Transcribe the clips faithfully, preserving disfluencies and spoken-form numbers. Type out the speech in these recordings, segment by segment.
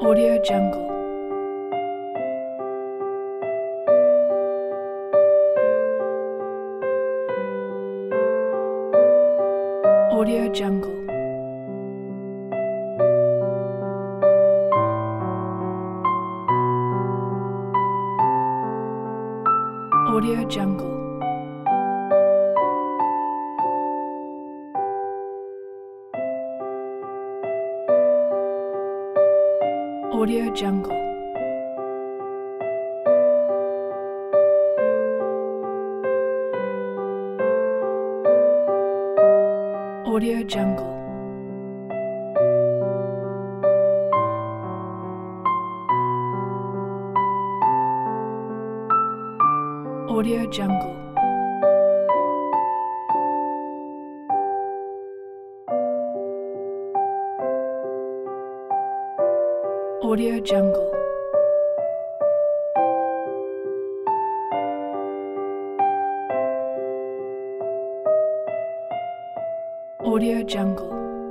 Audio Jungle. Audio Jungle. Audio Jungle. Audio Jungle. Audio Jungle. Audio Jungle. Audio Jungle. Audio Jungle.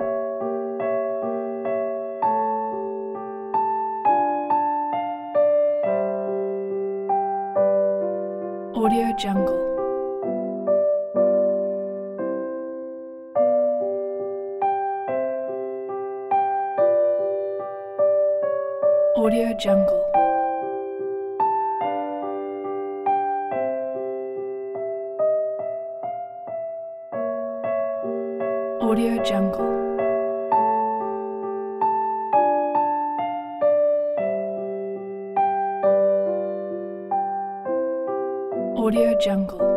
Audio Jungle. Audio Jungle. Audio Jungle. Audio Jungle.